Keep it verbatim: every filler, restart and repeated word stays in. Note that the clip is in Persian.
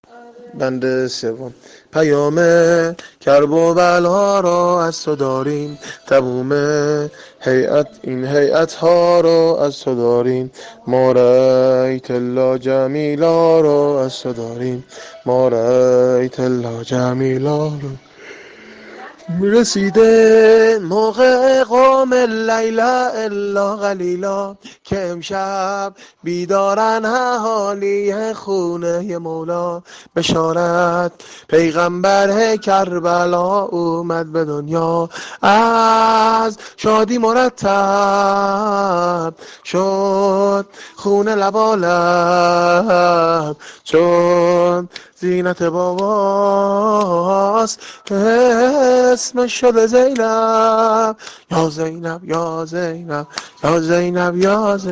بند سوم. پیام کرب و بلا را از تو داریم، تموم هیئت این هیئت ها را از تو داریم، ما رأیت الله جمیلا را از تو داریم، ما رأیت الله جمیلا را. رسیده موقع قوم لیلا الا قلیلا، که امشب بیدارن اهالی خونه مولا. بشارت پیغمبر کربلا اومد به دنیا، از شادی مرتب شد خونه لبالب، چون زینت باباست اسمش شده زینب. یا زینب یا زینب یا زینب یا زینب.